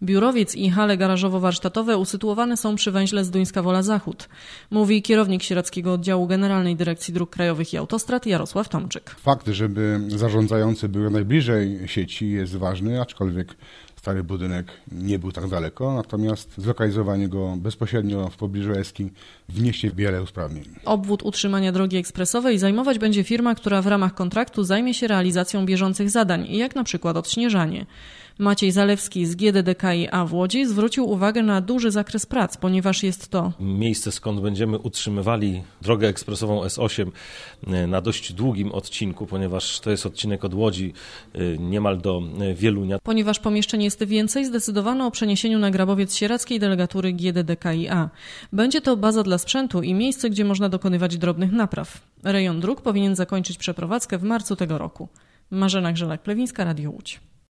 Biurowiec i hale garażowo-warsztatowe usytuowane są przy węźle Zduńska Wola Zachód, mówi kierownik Sieradzkiego Oddziału Generalnej Dyrekcji Dróg Krajowych i Autostrad Jarosław Tomczyk. Fakt, żeby zarządzający był najbliżej sieci jest ważny, aczkolwiek stary budynek nie był tak daleko, natomiast zlokalizowanie go bezpośrednio w pobliżu Eski wniesie wiele usprawnień. Obwód utrzymania drogi ekspresowej zajmować będzie firma, która w ramach kontraktu zajmie się realizacją bieżących zadań, jak na przykład odśnieżanie. Maciej Zalewski z GDDKiA w Łodzi zwrócił uwagę na duży zakres prac, ponieważ jest to miejsce, skąd będziemy utrzymywali drogę ekspresową S8 na dość długim odcinku, ponieważ to jest odcinek od Łodzi niemal do Wielunia. Ponieważ pomieszczeń jest więcej, zdecydowano o przeniesieniu na Grabowiec Sieradzkiej delegatury GDDKiA. Będzie to baza dla sprzętu i miejsce, gdzie można dokonywać drobnych napraw. Rejon dróg powinien zakończyć przeprowadzkę w marcu tego roku. Marzena Grzelak-Plewińska, Radio Łódź.